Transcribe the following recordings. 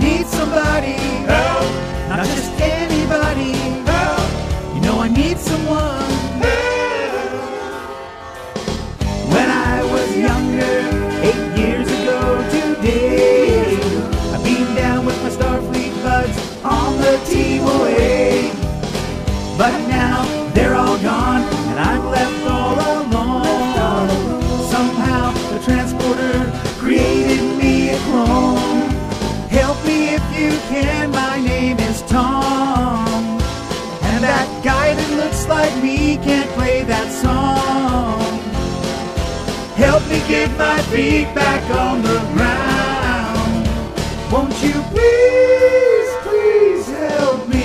need somebody help, not just anybody. help, You know I need someone. help. When I was younger, 8 years ago today, I beamed down with my Starfleet buds on the T-Way. But now they're all gone and I'm left all alone. Somehow the transporter created me a clone. Help me if you can, my name is Tom. And that guy that looks like me can't play that song. Help me get my feet back on the ground. Won't you please, please help me?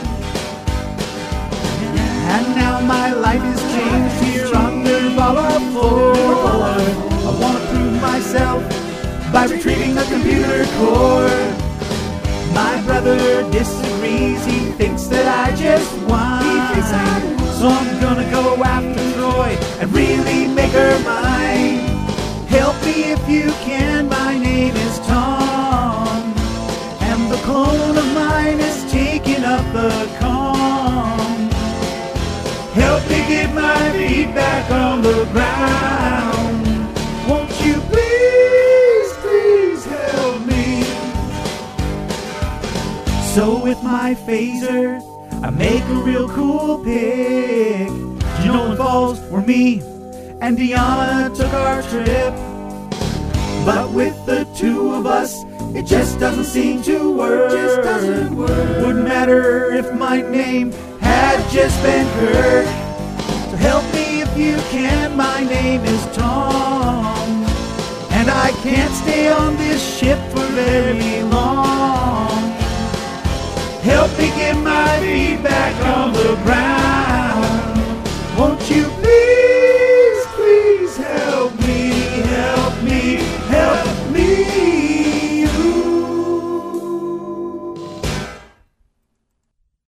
And now my life is changed here on Nirvana 4. I want to prove myself by retrieving the computer core. My brother disagrees, he thinks that I just whine. So I'm gonna go after Troy and really make her mine. Help me if you can, my name is Tom. And the clone of mine is taking up the calm. Help me get my feet back on the ground. Won't you please, please help me? So with my phaser, I make a real cool pic. Juno Falls were me and Deanna took our trip. But with the two of us, it just doesn't seem to work. Wouldn't matter if my name had just been Kirk. So help me if you can, my name is Tom. And I can't stay on this ship for very long. Help me get my feet back on the ground.